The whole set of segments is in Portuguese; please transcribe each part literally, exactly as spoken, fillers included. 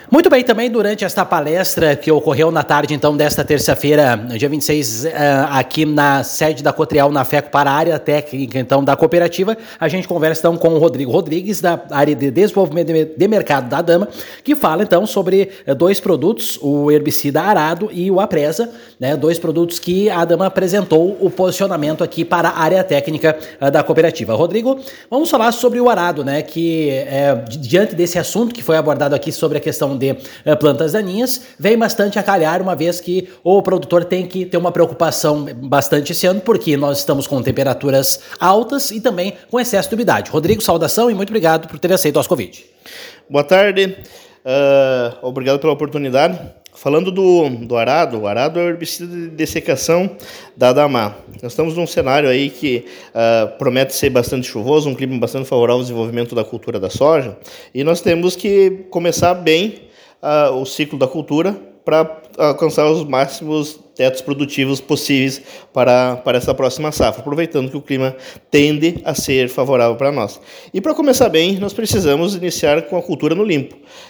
Muito bem, também durante esta palestra que ocorreu na tarde, então, desta terça-feira, dia vinte e seis, aqui na sede da Cotriel, na FECO, para a área técnica, então, da cooperativa, a gente conversa, então, com o Rodrigo Rodrigues, da área de desenvolvimento de mercado da ADAMA, que fala, então, sobre dois produtos, o herbicida Arado e o Apresa, né, dois produtos que a ADAMA apresentou o posicionamento aqui para a área técnica da cooperativa. Rodrigo, vamos falar sobre o Arado, né, que, é, diante desse assunto que foi abordado aqui sobre a questão de uh, plantas daninhas, vem bastante a calhar, uma vez que o produtor tem que ter uma preocupação bastante esse ano, porque nós estamos com temperaturas altas e também com excesso de umidade. Rodrigo, saudação e muito obrigado por ter aceito o nosso convite. Boa tarde, uh, obrigado pela oportunidade. Falando do, do arado, o arado é o herbicida de dessecação da ADAMA. Nós estamos num cenário aí que uh, promete ser bastante chuvoso, um clima bastante favorável ao desenvolvimento da cultura da soja, e nós temos que começar bem uh, o ciclo da cultura para alcançar os máximos tetos produtivos possíveis para, para essa próxima safra, aproveitando que o clima tende a ser favorável para nós. E para começar bem, nós precisamos iniciar com a cultura no limpo.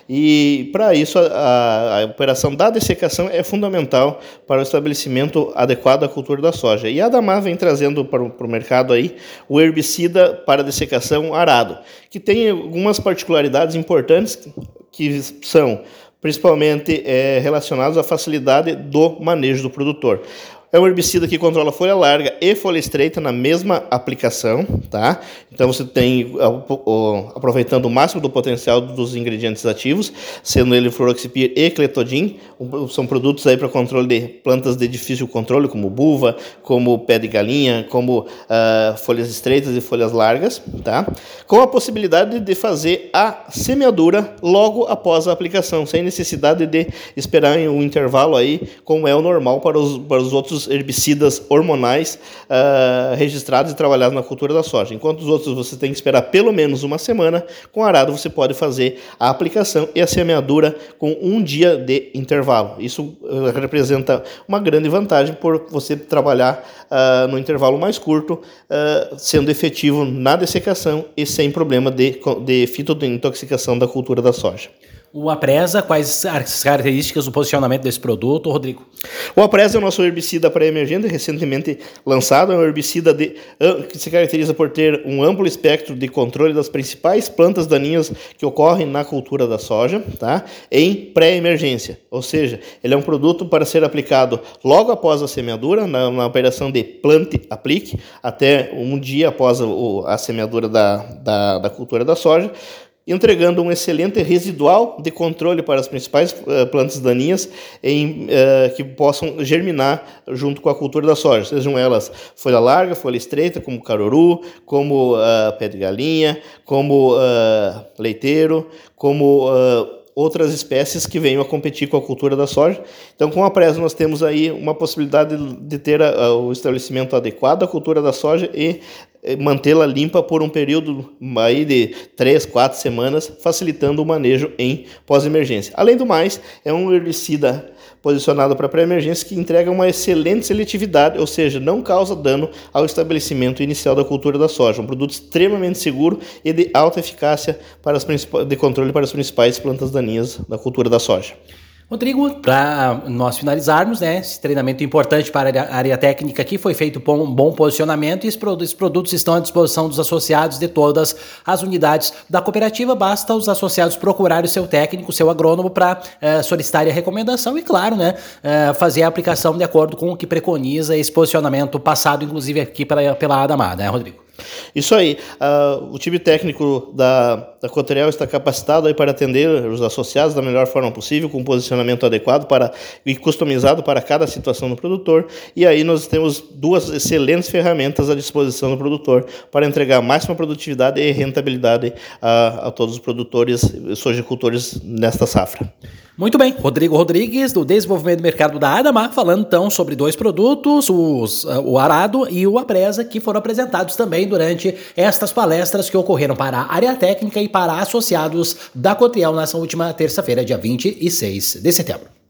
E para isso, a, a operação da dessecação é fundamental para o estabelecimento adequado da cultura da soja. E a ADAMA vem trazendo para o, para o mercado aí o herbicida para dessecação Arado, que tem algumas particularidades importantes que são principalmente é, relacionados à facilidade do manejo do produtor. É um herbicida que controla folha larga e folha estreita na mesma aplicação, tá? Então você tem, aproveitando o máximo do potencial dos ingredientes ativos, sendo ele fluroxipir e cletodin, são produtos aí para controle de plantas de difícil controle, como buva, como pé de galinha, como uh, folhas estreitas e folhas largas, tá? Com a possibilidade de fazer a semeadura logo após a aplicação, sem necessidade de esperar um intervalo aí, como é o normal para os, para os outros herbicidas hormonais uh, registrados e trabalhados na cultura da soja. Enquanto os outros você tem que esperar pelo menos uma semana, com arado você pode fazer a aplicação e a semeadura com um dia de intervalo. Isso uh, representa uma grande vantagem por você trabalhar uh, no intervalo mais curto, uh, sendo efetivo na dessecação e sem problema de, de fitointoxicação da cultura da soja. O Apresa, quais as características do posicionamento desse produto, Rodrigo? O Apresa é o nosso herbicida pré-emergente, recentemente lançado. É um herbicida de, que se caracteriza por ter um amplo espectro de controle das principais plantas daninhas que ocorrem na cultura da soja, tá? Em pré-emergência. Ou seja, ele é um produto para ser aplicado logo após a semeadura, na, na operação de plante-aplique, até um dia após a, a semeadura da, da, da cultura da soja, entregando um excelente residual de controle para as principais uh, plantas daninhas em, uh, que possam germinar junto com a cultura da soja, sejam elas folha larga, folha estreita, como caruru, como uh, pé de galinha, como uh, leiteiro, como uh, outras espécies que venham a competir com a cultura da soja. Então, com a Apresa, nós temos aí uma possibilidade de ter a, a, o estabelecimento adequado da cultura da soja e mantê-la limpa por um período aí de três, quatro semanas, facilitando o manejo em pós-emergência. Além do mais, é um herbicida posicionado para pré-emergência que entrega uma excelente seletividade, ou seja, não causa dano ao estabelecimento inicial da cultura da soja. Um produto extremamente seguro e de alta eficácia para as principais, de controle para as principais plantas daninhas da cultura da soja. Rodrigo, para nós finalizarmos, né, esse treinamento importante para a área técnica aqui, foi feito um bom posicionamento e esses produtos estão à disposição dos associados de todas as unidades da cooperativa. Basta os associados procurarem o seu técnico, o seu agrônomo, para eh, solicitar a recomendação e, claro, né, eh, fazer a aplicação de acordo com o que preconiza esse posicionamento passado, inclusive aqui pela, pela ADAMA, né, Rodrigo? Isso aí, uh, o time técnico da, da Cotriel está capacitado aí para atender os associados da melhor forma possível, com um posicionamento adequado para, e customizado para cada situação do produtor, e aí nós temos duas excelentes ferramentas à disposição do produtor para entregar máxima produtividade e rentabilidade a, a todos os produtores e sojicultores nesta safra. Muito bem, Rodrigo Rodrigues, do Desenvolvimento do Mercado da ADAMA, falando então sobre dois produtos, os, o Arado e o Apresa, que foram apresentados também durante estas palestras que ocorreram para a área técnica e para associados da Cotriel nessa última terça-feira, dia vinte e seis de setembro.